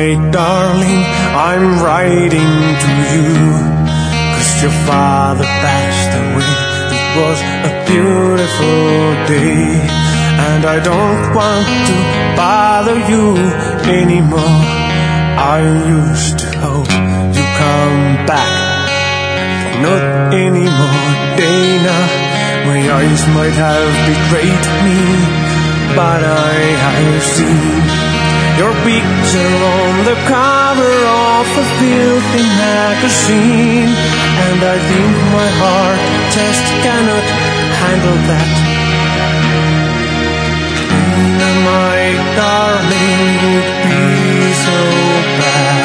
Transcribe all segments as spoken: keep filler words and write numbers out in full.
darling, I'm writing to you, 'cause your father passed away. It was a beautiful day, and I don't want to bother you anymore. I used to hope you'd come back, not anymore, Dana. My eyes might have betrayed me, but I have seen your picture on the cover of a filthy magazine, and I think my heart just cannot handle that. Dana, my darling, would be so bad.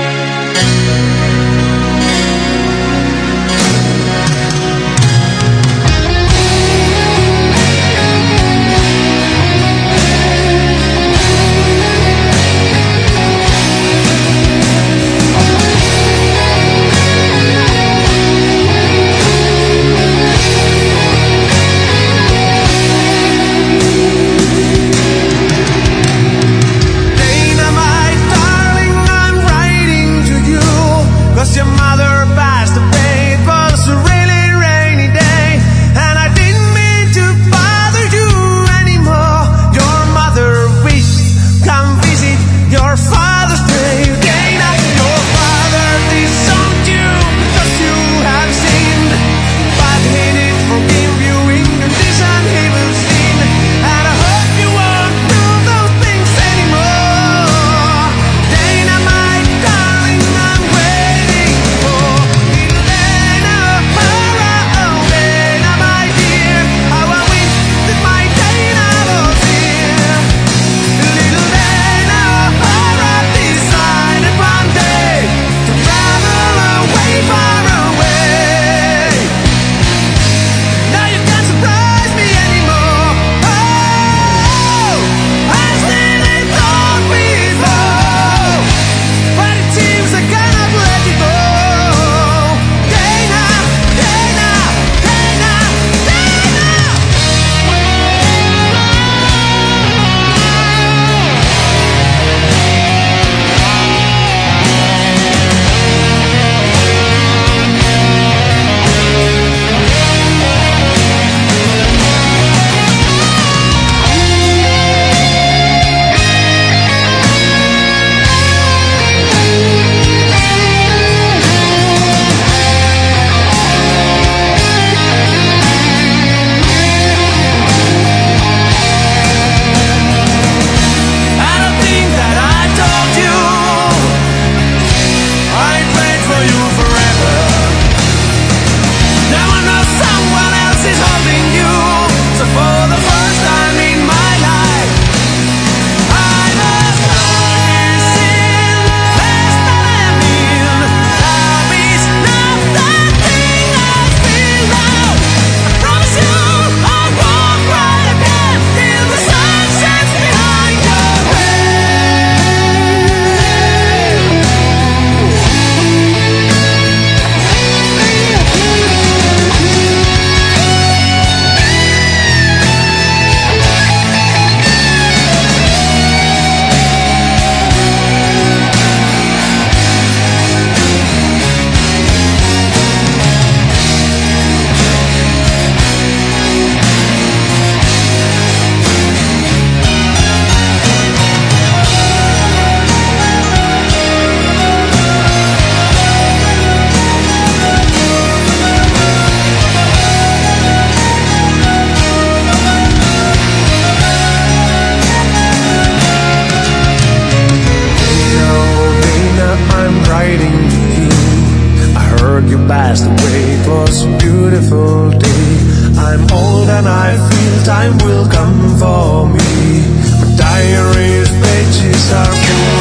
Passed away, it was a beautiful day. I'm old and I feel time will come for me. My diary's pages are full